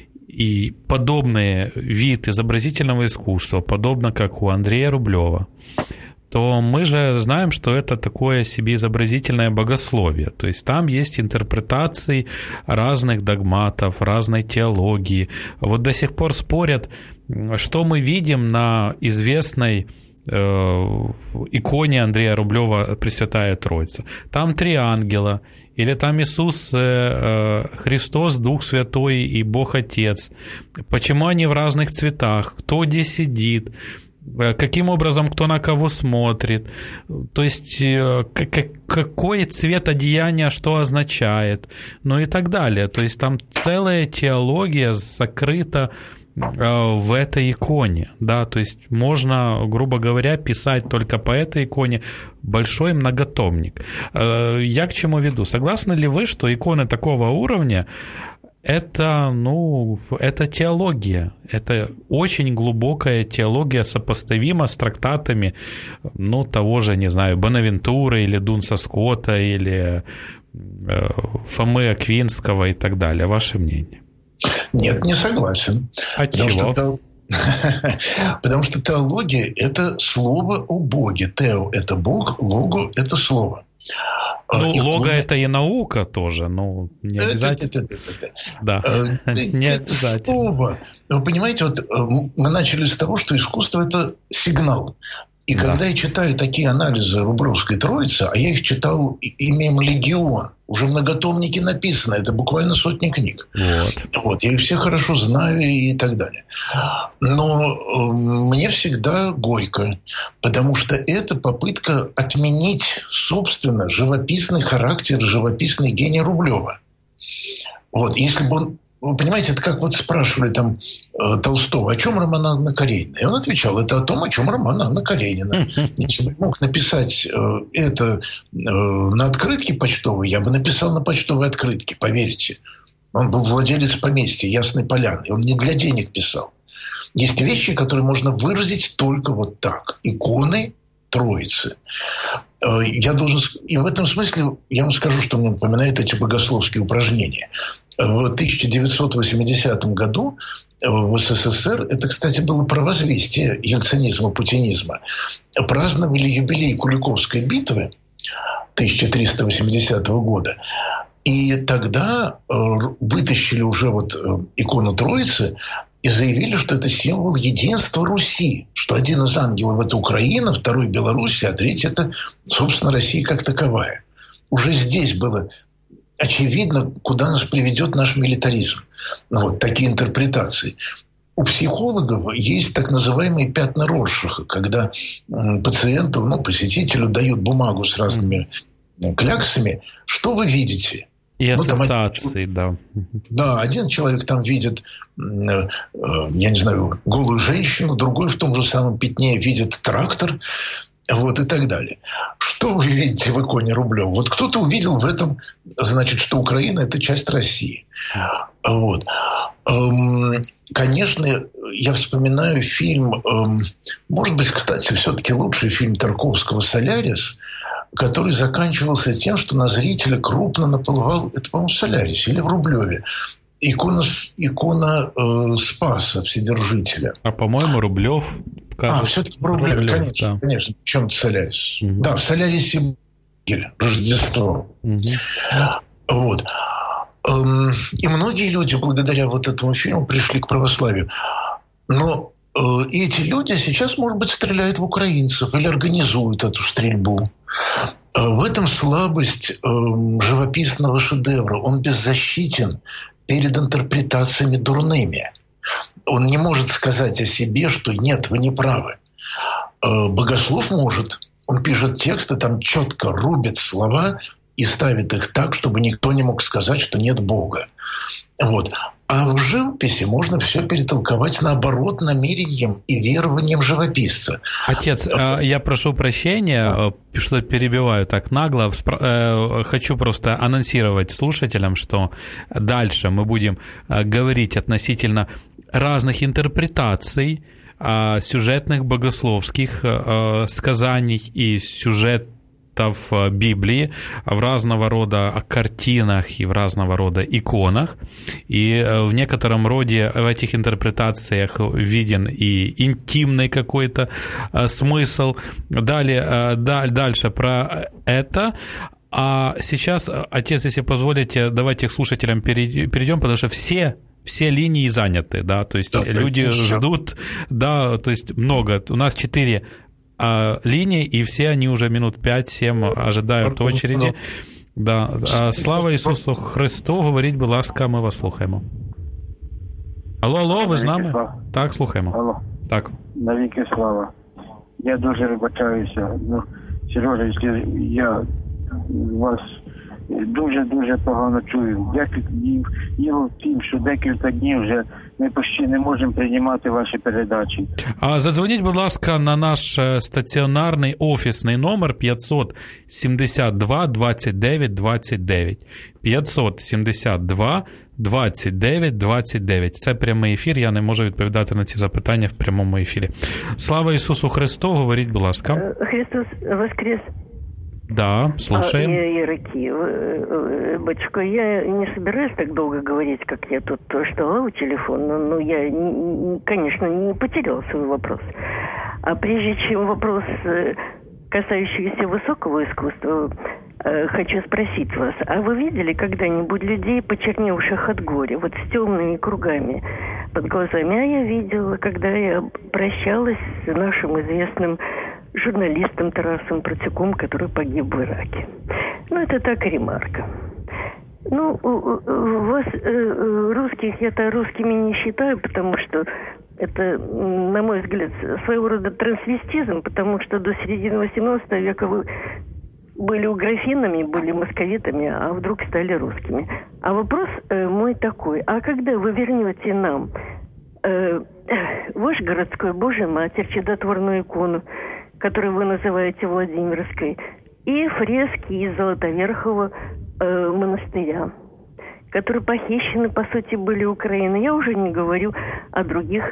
и подобный вид изобразительного искусства, подобно как у Андрея Рублева, то мы же знаем, что это такое себе изобразительное богословие. То есть там есть интерпретации разных догматов, разной теологии. Вот до сих пор спорят, что мы видим на известной э, иконе Андрея Рублева «Пресвятая Троица». Там три ангела, или там Иисус э, Христос, Дух Святой и Бог Отец. Почему они в разных цветах? Кто где сидит? Каким образом кто на кого смотрит, то есть какой цвет одеяния что означает, ну и так далее. То есть там целая теология закрыта в этой иконе, да, то есть можно, грубо говоря, писать только по этой иконе большой многотомник. Я к чему веду? Согласны ли вы, что иконы такого уровня это, ну, это теология, это очень глубокая теология, сопоставима с трактатами, ну, того же, не знаю, Бонавентура или Дунса Скотта или э, Фомы Аквинского и так далее. Ваше мнение? Нет, не согласен. А потому чего? Что, потому что теология – это слово о Боге. Тео – это Бог, лого – это слово. Ну, и лого он... это и наука тоже, ну, не обязательно. Да, не обязательно. Вы понимаете, вот мы начали с того, что искусство – это сигнал. И да. Когда я читаю такие анализы Рублевской Троицы, а я их читал, имеем легион, уже многотомники написано, это буквально сотни книг. Вот. Вот, я их все хорошо знаю и так далее. Но э, мне всегда горько, потому что это попытка отменить, собственно, живописный характер, живописный гений Рублева. Вот, если бы он... Вы понимаете, это как вот спрашивали там э, Толстого, о чем роман Анна Каренина? И он отвечал, это о том, о чем роман Анна Каренина. Если бы я мог написать э, это э, на открытке почтовой, я бы написал на почтовой открытке, поверьте. Он был владелец поместья Ясной Поляны, и он не для денег писал. Есть вещи, которые можно выразить только вот так. Иконы Троицы. Я должен... И в этом смысле я вам скажу, что мне напоминают эти богословские упражнения. В тысяча девятьсот восьмидесятом году в СССР, это, кстати, было провозвестие ельцинизма, путинизма, праздновали юбилей Куликовской битвы тысяча триста восьмидесятого года. И тогда вытащили уже вот икону Троицы и заявили, что это символ единства Руси, что один из ангелов – это Украина, второй – Беларусь, а третий – это, собственно, Россия как таковая. Уже здесь было очевидно, куда нас приведет наш милитаризм. Вот такие интерпретации. У психологов есть так называемые пятна Роршаха, когда пациенту, ну, посетителю дают бумагу с разными кляксами. Что вы видите? И ассоциации, ну, там, да. Да, один человек там видит, я не знаю, голую женщину, другой в том же самом пятне видит трактор, вот, и так далее. Что вы видите в иконе Рублева? Вот кто-то увидел в этом, значит, что Украина – это часть России. Вот. Конечно, я вспоминаю фильм, может быть, кстати, все-таки лучший фильм Тарковского «Солярис», который заканчивался тем, что на зрителя крупно наплывал, это, по-моему, в «Солярисе» или в Рублеве, икона, икона э, Спаса, Вседержителя. А, по-моему, Рублев. Кажется, а, все-таки Рублев, Рублев, конечно, да. конечно. Причем «Солярис». Угу. Да, в «Солярисе» Рождество. Угу. Вот. И многие люди благодаря вот этому фильму пришли к православию. Но э, эти люди сейчас, может быть, стреляют в украинцев или организуют эту стрельбу. В этом слабость э, живописного шедевра. Он беззащитен перед интерпретациями дурными. Он не может сказать о себе, что нет, вы не правы. Э, богослов может. Он пишет тексты, там четко рубит слова и ставит их так, чтобы никто не мог сказать, что нет Бога. Вот. А в живописи можно все перетолковать наоборот намерением и верованием живописца. Отец, я прошу прощения, что перебиваю так нагло. Хочу просто анонсировать слушателям, что дальше мы будем говорить относительно разных интерпретаций сюжетных богословских сказаний и сюжет в Библии, в разного рода картинах и в разного рода иконах. И в некотором роде в этих интерпретациях виден и интимный какой-то смысл. Далее, дальше про это. А сейчас, отец, если позволите, давайте к слушателям перейдем, потому что все Все линии заняты, да, то есть да, люди конечно. ждут, да, то есть много. У нас четыре а, линии, и все они уже минут пять-семь ожидают очереди. Да. А, слава Ісусу Христу, говоріть, будь ласка, ми вас слухаємо. Алло, алло, ви з нами? Так, слухаємо. Алло. Так. Навіки слава. Я дуже вибачаюся. Ну, Сережа, якщо я вас дуже-дуже погано чую. Декілька днів, діло в тім, що декілька днів вже ми почти не можемо приймати ваші передачі. А задзвоніть, будь ласка, на наш стаціонарний офісний номер п'ятсот сімдесят два двадцять дев'ять двадцять дев'ять. п'ятсот сімдесят два двадцять дев'ять двадцять дев'ять. Це прямий ефір, я не можу відповідати на ці запитання в прямому ефірі. Слава Ісусу Христу, говоріть, будь ласка. Христос воскрес. Да, слушаем. Яроки, батюшка, я не собираюсь так долго говорить, как я тут ждала у телефона, но я, конечно, не потеряла свой вопрос. А прежде чем вопрос, касающийся высокого искусства, хочу спросить вас, а вы видели когда-нибудь людей, почерневших от горя, вот с темными кругами под глазами? А я видела, когда я прощалась с нашим известным журналистом Тарасом Процюком, который погиб в Ираке. Ну, это так ремарка. Ну, у вас, русских, я-то русскими не считаю, потому что это, на мой взгляд, своего рода трансвестизм, потому что до середины восемнадцатого века вы были уграфинами, были московитами, а вдруг стали русскими. А вопрос мой такой, а когда вы вернете нам э, ваш городской Божия Матерь, чудотворную икону, которую вы называете Владимирской, и фрески из Золотоверхового э, монастыря, которые похищены, по сути, были Украины. Я уже не говорю о других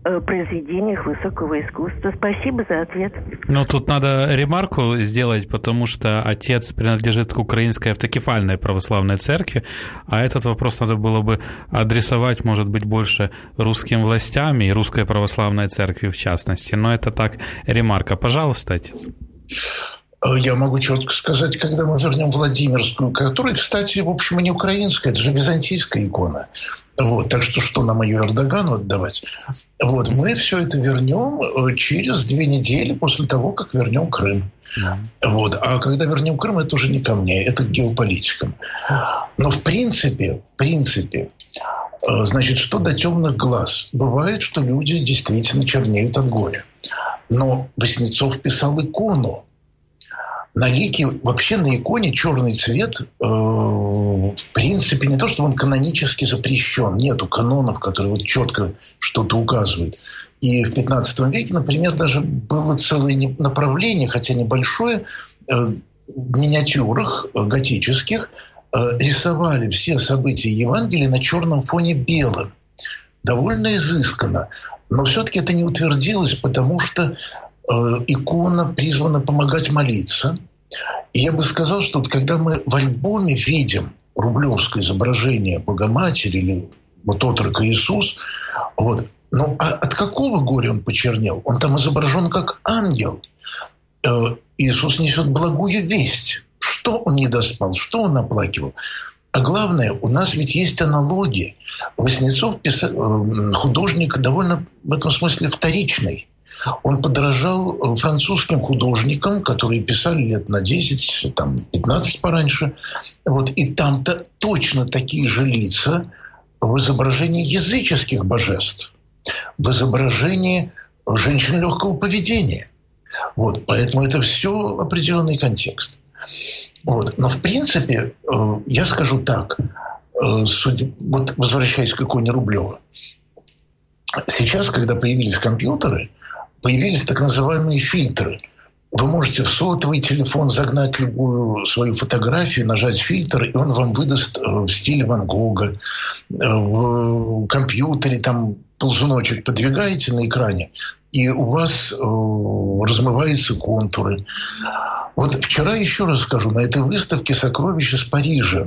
э, произведениях высокого искусства. Спасибо за ответ. Ну, тут надо ремарку сделать, потому что отец принадлежит к Украинской автокефальной православной церкви, а этот вопрос надо было бы адресовать, может быть, больше русским властям и русской православной церкви в частности. Но это так, ремарка. Пожалуйста, отец. Я могу четко сказать, когда мы вернем Владимирскую, которая, кстати, в общем, и не украинская, это же византийская икона. Вот, так что что нам ее Эрдогану отдавать? Вот, мы все это вернем через две недели после того, как вернем Крым. Mm. Вот, а когда вернем Крым, это уже не ко мне, это к геополитикам. Но в принципе, в принципе, значит, что до темных глаз? Бывает, что люди действительно чернеют от горя. Но Васнецов писал икону. На лике, вообще на иконе черный цвет, э, в принципе, не то, что он канонически запрещен. Нету канонов, которые вот четко что-то указывают. И в пятнадцатом веке, например, даже было целое направление, хотя небольшое, э, в миниатюрах э, готических э, рисовали все события Евангелия на черном фоне белым. Довольно изысканно. Но все-таки это не утвердилось, потому что икона призвана помогать молиться. И я бы сказал, что вот когда мы в альбоме видим рублевское изображение Богоматери или вот отрока Иисус, вот, но а от какого горя он почернел? Он там изображен как ангел. Иисус несет благую весть. Что он не доспал? Что он оплакивал? А главное, у нас ведь есть аналогии. Васнецов, художник, довольно в этом смысле вторичный. Он подражал французским художникам, которые писали лет на десять, там, пятнадцать пораньше. Вот. И там-то точно такие же лица в изображении языческих божеств, в изображении женщин легкого поведения. Вот. Поэтому это все определенный контекст. Вот. Но в принципе, я скажу так, вот возвращаясь к иконе Рублева, сейчас, когда появились компьютеры, появились так называемые фильтры. Вы можете в сотовый телефон загнать любую свою фотографию, нажать фильтр, и он вам выдаст в стиле Ван Гога. В компьютере там ползуночек подвигаете на экране, и у вас размываются контуры. Вот вчера, еще раз скажу, на этой выставке «Сокровища» из Парижа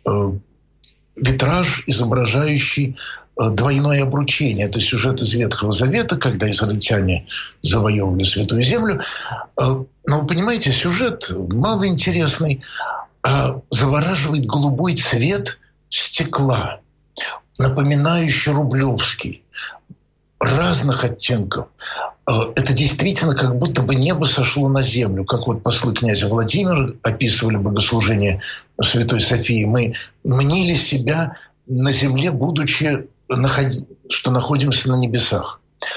витраж, изображающий двойное обручение. Это сюжет из Ветхого Завета, когда израильтяне завоевывали Святую Землю. Но вы понимаете, сюжет малоинтересный, а завораживает голубой цвет стекла, напоминающий рублевский, разных оттенков. Это действительно как будто бы небо сошло на землю. Как вот послы князя Владимира описывали богослужение Святой Софии. Мы мнили себя на земле, будучи что находимся на небесах.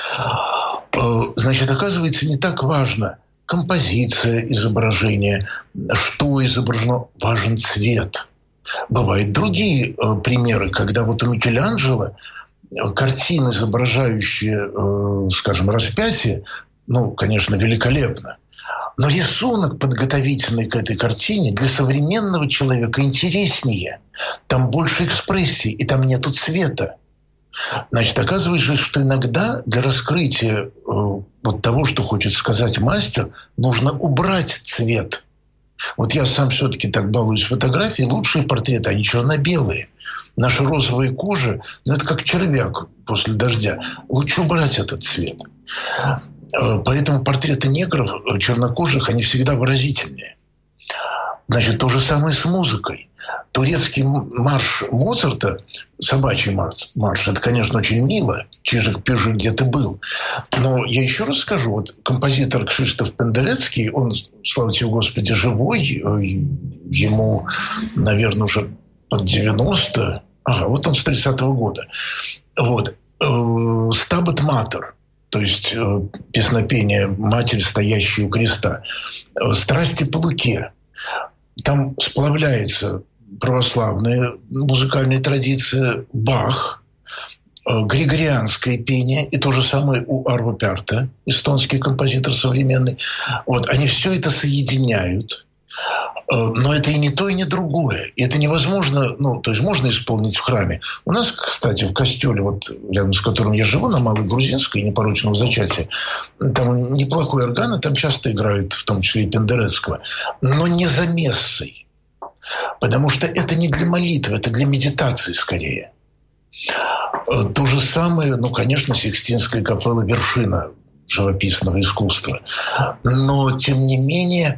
Значит, оказывается, не так важно композиция изображения, что изображено, важен цвет. Бывают другие примеры, когда вот у Микеланджело картины, изображающие, скажем, распятие, ну, конечно, великолепно. Но рисунок, подготовительный к этой картине, для современного человека интереснее. Там больше экспрессии, и там нету цвета. Значит, оказывается, что иногда для раскрытия э, вот того, что хочет сказать мастер, нужно убрать цвет. Вот я сам все-таки так балуюсь фотографией. Лучшие портреты, они черно-белые. Наша розовая кожа, ну, это как червяк после дождя. Лучше убрать этот цвет. Э, поэтому портреты негров, чернокожих, они всегда выразительнее. Значит, то же самое с музыкой. Турецкий марш Моцарта, собачий марш, марш, это, конечно, очень мило. Чижик, пижик, где ты был. Но я еще раз скажу, вот композитор Кшиштоф Пенделецкий, он, слава тебе Господи, живой, ему, наверное, уже под девяносто, ага, вот он с тридцатого года. Вот. «Стабат Матер», то есть песнопение «Матерь, стоящая у креста», «Страсти по Луке». Там сплавляется православная музыкальная традиция, Бах, григорианское пение, и то же самое у Арво Пярта, эстонский композитор современный. Вот, они все это соединяют. Но это и не то, и не другое. И это невозможно, ну, то есть можно исполнить в храме. У нас, кстати, в костеле, вот рядом с которым я живу, на Малой Грузинской, непорочного зачатия, там неплохой орган, и там часто играют, в том числе и Пендерецкого, но не за мессой. Потому что это не для молитвы, это для медитации скорее. То же самое, ну, конечно, Сикстинская капелла — вершина живописного искусства. Но, тем не менее,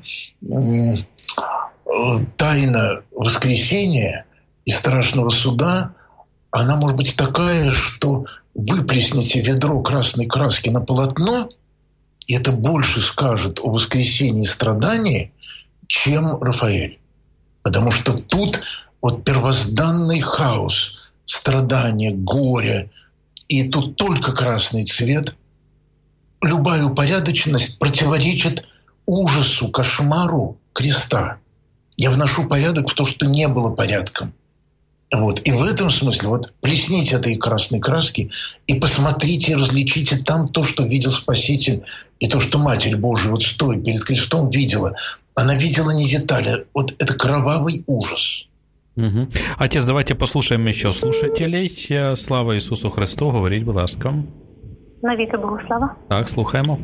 тайна воскресения и страшного суда, она может быть такая, что выплесните ведро красной краски на полотно, и это больше скажет о воскресении и страдании, чем Рафаэль. Потому что тут вот первозданный хаос, страдания, горе, и тут только красный цвет. Любая упорядоченность противоречит ужасу, кошмару креста. Я вношу порядок в то, что не было порядком. Вот. И в этом смысле вот плесните этой красной краски и посмотрите, различите там то, что видел Спаситель, и то, что Матерь Божия, вот стоя перед крестом, видела. Она видела не детали. Вот это кровавый ужас. Угу. Отец, давайте послушаем еще слушателей. Слава Ісусу Христу, говоріть, будь ласка. Навіки Богу слава. Так, слухаємо.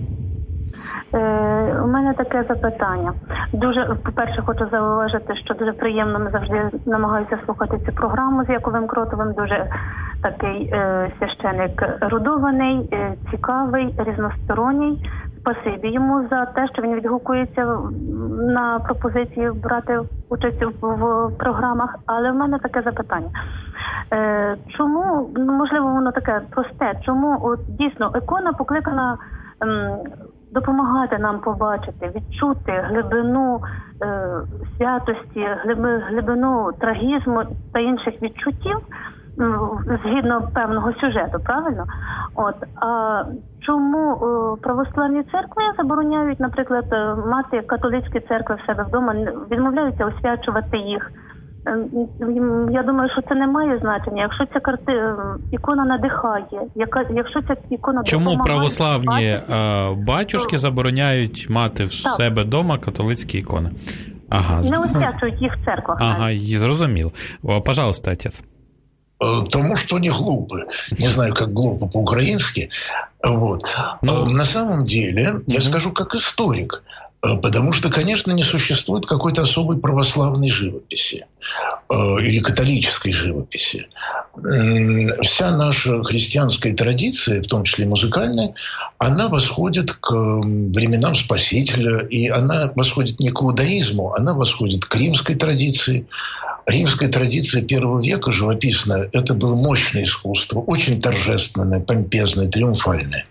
Е, у мене таке запитання. Дуже, по-перше, хочу зауважити, що дуже приємно, ми завжди намагаюся слухати цю програму з Яковим Кротовим. Дуже такий е, священик ерудований, е, цікавий, різносторонній. Спасибі йому за те, що він відгукується на пропозиції брати участь в, в програмах. Але в мене таке запитання. Е, чому, можливо, воно таке просте, чому от, дійсно ікона покликана ем, допомагати нам побачити, відчути глибину е, святості, глиби, глибину трагізму та інших відчуттів, згідно певного сюжету, правильно? От, а чому о, православні церкви забороняють, наприклад, мати католицькі церкви в себе вдома, відмовляються освячувати їх? Я думаю, що це не має значення. Якщо ця карти... ікона надихає, яка... якщо ця ікона Чому допомагає... православні бачити, батюшки то... забороняють мати в так. себе вдома католицькі ікони? Ага. Не освячують їх в церквах. Ага, зрозумів. Пожалуйста, отець. Тому что они глупы. Не знаю, как глупо по-украински. Вот. Ну, на самом деле, я скажу как историк. Потому что, конечно, не существует какой-то особой православной живописи или католической живописи. Вся наша христианская традиция, в том числе музыкальная, она восходит к временам Спасителя, и она восходит не к иудаизму, она восходит к римской традиции. Римская традиция первого века живописная, это было мощное искусство, очень торжественное, помпезное, триумфальное.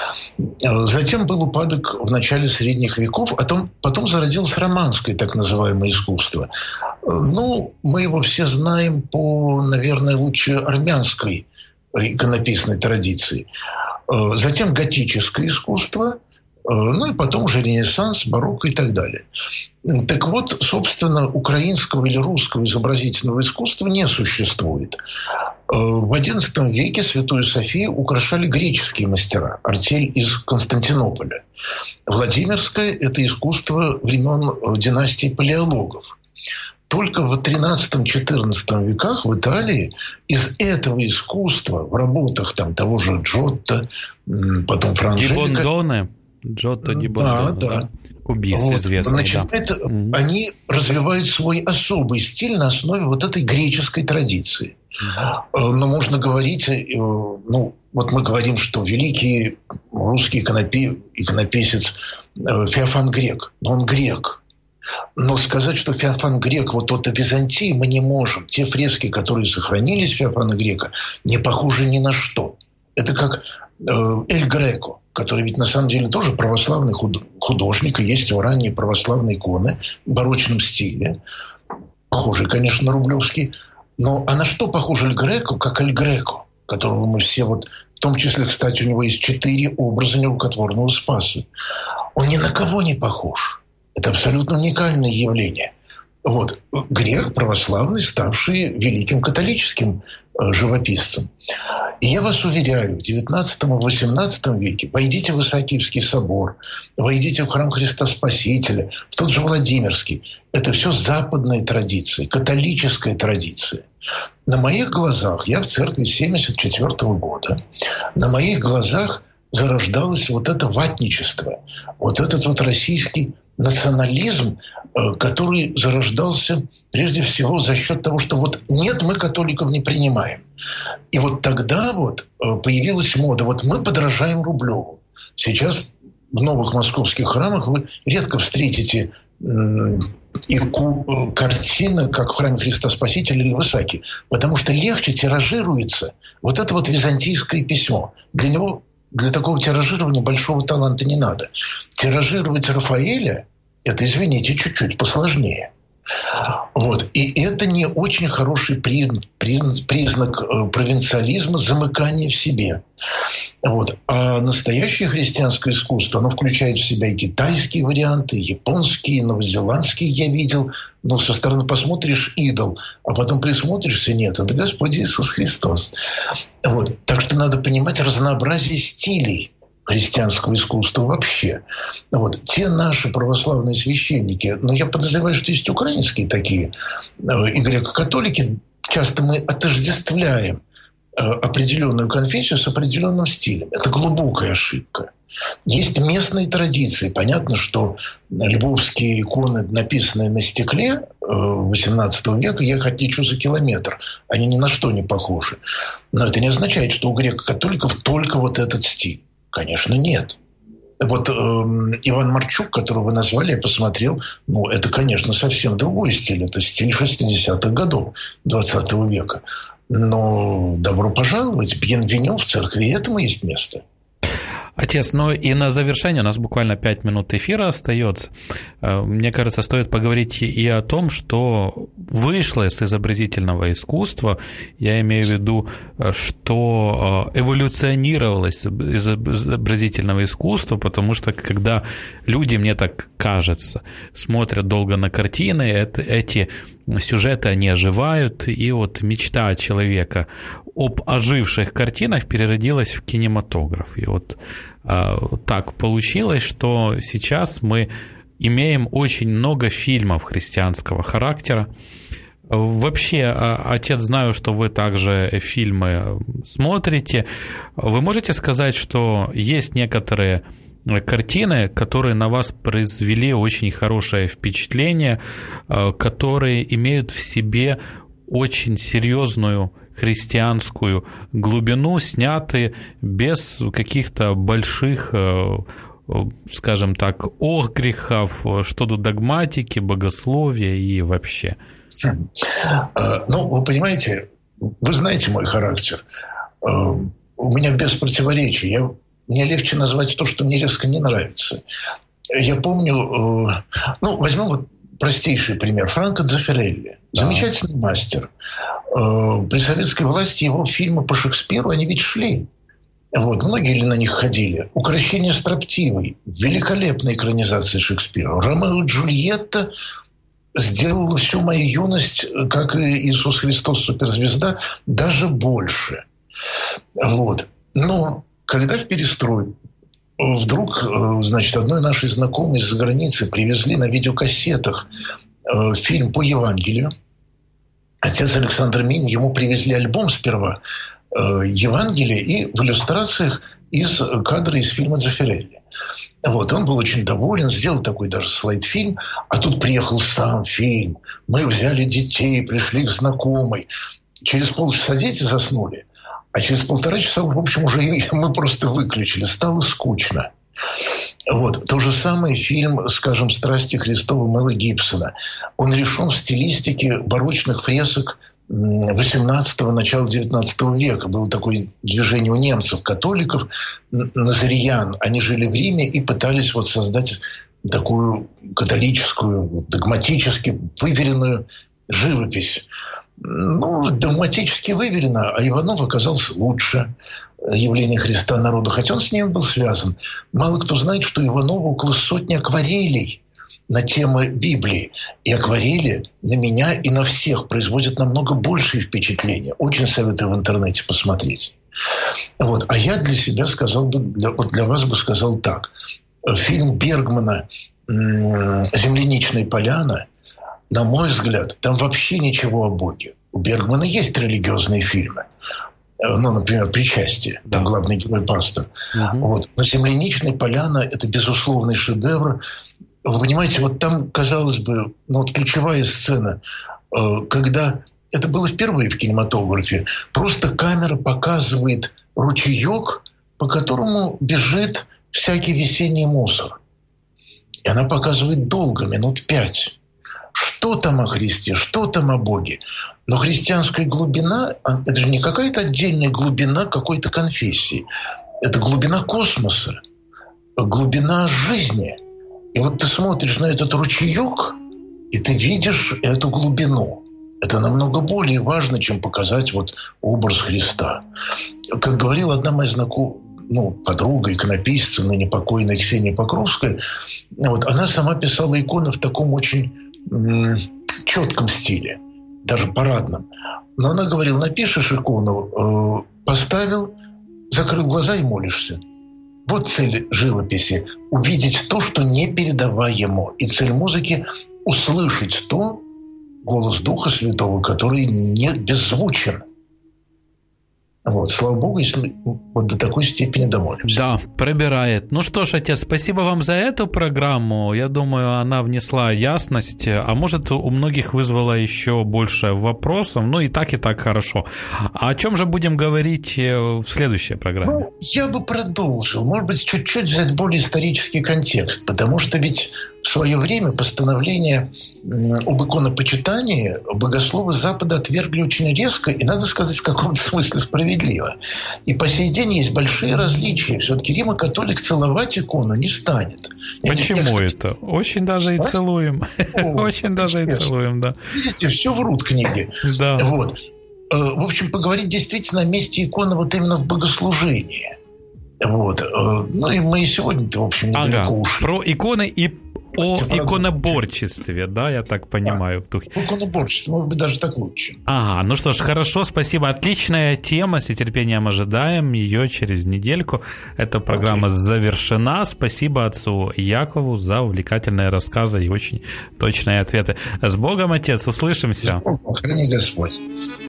Затем был упадок в начале средних веков, а потом, потом зародилось романское так называемое искусство. Ну, мы его все знаем по, наверное, лучше армянской иконописной традиции. Затем готическое искусство, ну и потом уже Ренессанс, барокко и так далее. Так вот, собственно, украинского или русского изобразительного искусства не существует. В одиннадцатом веке Святую Софию украшали греческие мастера, артель из Константинополя. Владимирское – это искусство времен династии палеологов. Только в тринадцатом-четырнадцатом веках в Италии из этого искусства в работах там, того же Джотто, потом Франжелика... Дибондоне. Джотто ди Бондоне, да, да. Кубист вот, известный. Значит, да. это, mm-hmm. они развивают свой особый стиль на основе вот этой греческой традиции. Mm-hmm. Но можно говорить, ну, вот мы говорим, что великий русский иконопи, иконописец Феофан Грек, но он грек. Но сказать, что Феофан Грек вот от Византии мы не можем. Те фрески, которые сохранились Феофана Грека, не похожи ни на что. Это как Эль Греко, который ведь на самом деле тоже православный художник, и есть его ранние православные иконы в барочном стиле, похожие, конечно, на рублевский. Но а на что похож Эль Греко, как Эль Греко, которого мы все вот, в том числе, кстати, у него есть четыре образа нерукотворного Спаса. Он ни на кого не похож. Это абсолютно уникальное явление. Вот. Грек православный, ставший великим католическим живописцем. И я вас уверяю, в девятнадцатом-восемнадцатом веке войдите в Исаакиевский собор, войдите в храм Христа Спасителя, в тот же Владимирский. Это все западные традиции, католическая традиция. На моих глазах, я в церкви семьдесят четвёртого года, на моих глазах зарождалось вот это ватничество, вот этот вот российский национализм, который зарождался прежде всего за счет того, что вот нет, мы католиков не принимаем. И вот тогда вот появилась мода, вот мы подражаем Рублеву. Сейчас в новых московских храмах вы редко встретите ику, картины, как в храме Христа Спасителя или в Исааке, потому что легче тиражируется вот это вот византийское письмо. Для него, для такого тиражирования большого таланта не надо. Тиражировать Рафаэля — это, извините, чуть-чуть посложнее. Вот. И это не очень хороший признак провинциализма, замыкания в себе. Вот. А настоящее христианское искусство, оно включает в себя и китайские варианты, и японские, и новозеландские я видел. Но со стороны посмотришь — идол, а потом присмотришься — нет, это Господь Иисус Христос. Вот. Так что надо понимать разнообразие стилей христианского искусства вообще. Вот. Те наши православные священники, но я подозреваю, что есть украинские такие, и греко-католики, часто мы отождествляем определенную конфессию с определенным стилем. Это глубокая ошибка. Есть местные традиции. Понятно, что львовские иконы, написанные на стекле восемнадцатого века, я их отличу за километр. Они ни на что не похожи. Но это не означает, что у греко-католиков только вот этот стиль. Конечно, нет. Вот э, Иван Марчук, которого вы назвали, я посмотрел, ну, это, конечно, совсем другой стиль. Это стиль шестидесятых годов двадцатого века. Но добро пожаловать, бьенвеню, в церкви этому есть место. Отец, ну и на завершение, у нас буквально пять минут эфира остается. Мне кажется, стоит поговорить и о том, что вышло из изобразительного искусства. Я имею в виду, что эволюционировалось из изобразительного искусства, потому что когда люди, мне так кажется, смотрят долго на картины, это, эти сюжеты, они оживают, и вот мечта человека об оживших картинах переродилась в кинематограф. И вот э, так получилось, что сейчас мы имеем очень много фильмов христианского характера. Вообще, отец, знаю, что вы также фильмы смотрите. Вы можете сказать, что есть некоторые картины, которые на вас произвели очень хорошее впечатление, которые имеют в себе очень серьезную христианскую глубину, сняты без каких-то больших, скажем так, огрехов, что-то догматики, богословия и вообще? Ну, вы понимаете, вы знаете мой характер. У меня без противоречий. Я, мне легче назвать то, что мне резко не нравится. Я помню, ну, возьмем вот простейший пример. Франко Дзеффирелли. Замечательный да. мастер. При советской власти его фильмы по Шекспиру, они ведь шли. Вот, многие ли на них ходили? «Укрощение строптивой». Великолепная экранизация Шекспира. «Ромео и Джульетта» сделала всю мою юность, как и Иисус Христос суперзвезда, даже больше. Вот. Но когда в перестройку вдруг, значит, одной нашей знакомой из-за границы привезли на видеокассетах фильм по Евангелию. Отец Александр Минь, ему привезли альбом сперва Евангелия и в иллюстрациях из кадра из фильма Дзеффирелли. Вот, он был очень доволен, сделал такой даже слайд-фильм, а тут приехал сам фильм. Мы взяли детей, пришли к знакомой. Через полчаса дети заснули, а через полтора часа, в общем, уже мы просто выключили. Стало скучно. Вот. То же самое фильм, скажем, «Страсти Христовы» Мэла Гибсона. Он решен в стилистике барочных фресок восемнадцатого, начала девятнадцатого века. Было такое движение у немцев, католиков, назариян. Они жили в Риме и пытались вот создать такую католическую, догматически выверенную живопись. Ну, догматически выверено, а Иванов оказался лучше. «Явление Христа народу», хотя он с ним был связан. Мало кто знает, что Иванову около сотни акварелей на темы Библии. И акварели на меня и на всех производят намного большее впечатление. Очень советую в интернете посмотреть. Вот. А я для себя сказал бы, для, вот для вас бы сказал так. Фильм Бергмана «Земляничная поляна», на мой взгляд, там вообще ничего о Боге. У Бергмана есть религиозные фильмы. Ну, например, «Причастие», там главный герой пастор. Uh-huh. Вот. Но «Земляничная поляна» – это безусловный шедевр. Вы понимаете, вот там, казалось бы, ну, вот ключевая сцена, когда это было впервые в кинематографе, просто камера показывает ручеек, по которому бежит всякий весенний мусор. И она показывает долго, минут пять. Что там о Христе, что там о Боге. Но христианская глубина, это же не какая-то отдельная глубина какой-то конфессии. Это глубина космоса, глубина жизни. И вот ты смотришь на этот ручеек, и ты видишь эту глубину. Это намного более важно, чем показать вот образ Христа. Как говорила одна моя знакомая, ну, подруга, иконописца, ныне покойная Ксения Покровская, вот, она сама писала иконы в таком очень м- четком стиле, даже парадном. Но она говорила, напишешь икону, э, поставил, закрыл глаза и молишься. Вот цель живописи – увидеть то, что непередаваемо. И цель музыки – услышать то, голос Духа Святого, который не беззвучен. Вот, слава Богу, если мы вот до такой степени домолимся. Да, пробирает. Ну что ж, отец, спасибо вам за эту программу. Я думаю, она внесла ясность, а может, у многих вызвала еще больше вопросов. Ну и так, и так хорошо. А о чем же будем говорить в следующей программе? Ну, я бы продолжил. Может быть, чуть-чуть взять более исторический контекст. Потому что ведь в свое время постановление об иконопочитании богословы Запада отвергли очень резко и, надо сказать, в каком-то смысле справедливо. И по сей день есть большие различия. Все-таки римокатолик целовать икону не станет. Почему это? Очень даже и целуем. Очень даже и целуем, да. Видите, все врут книги. Да. Вот. В общем, поговорить действительно о месте иконы вот именно в богослужении. Вот. Ну и мы и сегодня-то, в общем, недалеко ага. ушли. Про иконы и о иконоборчестве, да, я так понимаю. Да. Иконоборчество, может быть, даже так лучше. Ага, ну что ж, хорошо, спасибо. Отличная тема, с нетерпением ожидаем ее через недельку. Эта программа okay. завершена. Спасибо отцу Якову за увлекательные рассказы и очень точные ответы. С Богом, отец, услышимся. Храни Господь.